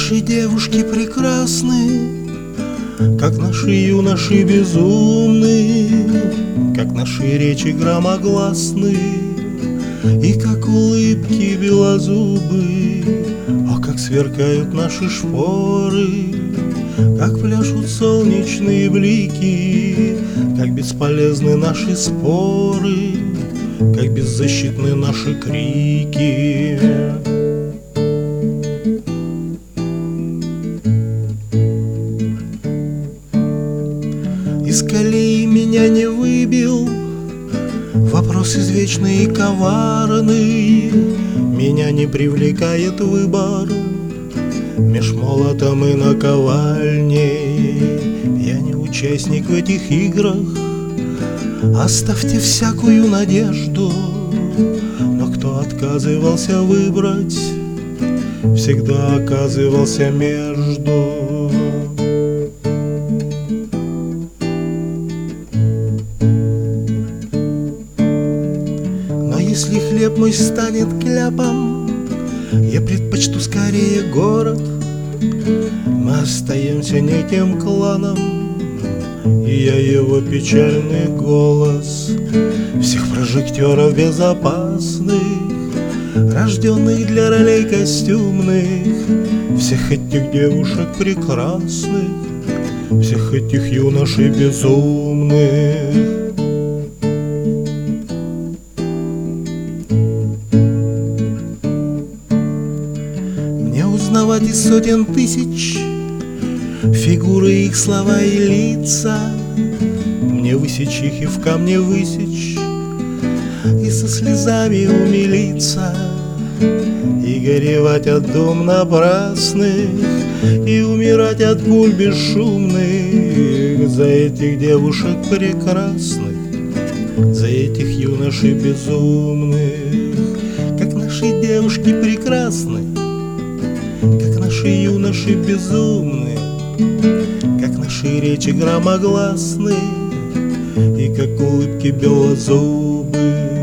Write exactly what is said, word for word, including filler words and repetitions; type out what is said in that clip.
наши девушки прекрасны, как наши юноши безумны, как наши речи громогласны, и как улыбки белозубы. О, как сверкают наши шпоры, как пляшут солнечные блики, как бесполезны наши споры, как беззащитны наши крики. Из колеи меня не выбил вопрос извечный и коварный. Меня не привлекает выбор меж молотом и наковальней. Я не участник в этих играх, оставьте всякую надежду. Но кто отказывался выбрать, всегда оказывался между. Но если хлеб мой станет кляпом, я предпочту скорее город. Мы остаемся неким кланом, и я его печальный голос. Всех прожекторов безопасных, рожденных для ролей костюмных, всех этих девушек прекрасных, всех этих юношей безумных. Мне узнавать из сотен тысяч фигуры, их слова и лица, мне высечь их и в камне высечь, и со слезами умилиться, и горевать от дум напрасных, и умирать от пуль бесшумных за этих девушек прекрасных, за этих юношей безумных. Как наши девушки прекрасны, как наши юноши безумны, как наши речи громогласны, и как улыбки белозубы.